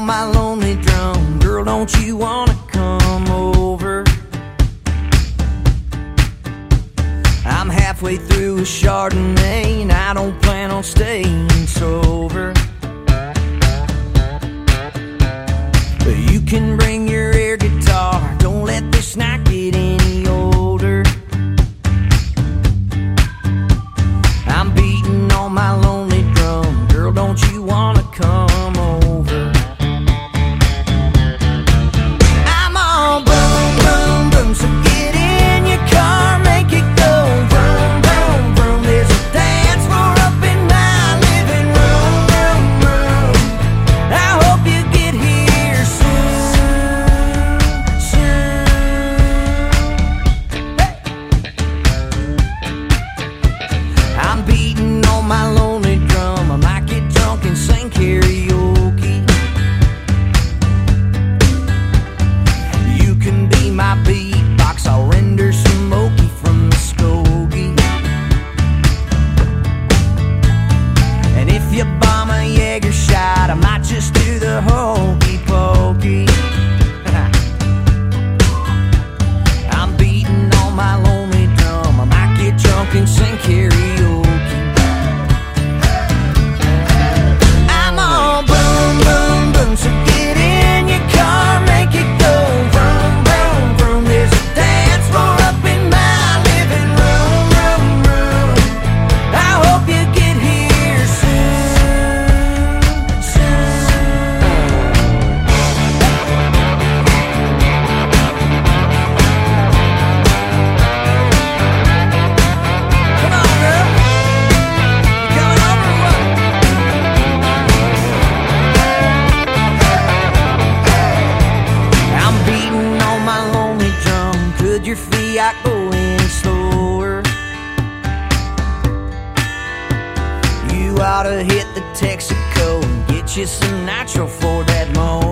my lonely drum. Girl, don't you wanna come over? I'm halfway through a Chardonnay and I don't plan on staying sober. But you can bring your air guitar, don't let this night get any older. I'm beating on my lonely drum. Girl, don't you wanna come over? I'm all boom, boom, boom, so get in your car, make it go vroom, vroom, vroom. There's a dance floor up in my living room, room, room. I hope you get here soon, soon. Hey. I'm beating on my lonely drum. I might get drunk and sing karaoke. You can be my beatbox, I'll render smoky from the Skokie. And if you bomb a Jaeger shot, I might just do the hokey pokey. I'm beating on my lonely drum. I might get drunk and sing karaoke. I'm all boom, boom, boom, so get in your car, make it go vroom, vroom, vroom. There's a dance floor up in my living room, room, room. I hope you get here soon, soon. Come on, girl. You coming over or what? I'm beating on my lonely drum. Could your Fiat go any slower? You oughta hit the Texaco and get you some nitro for that mower.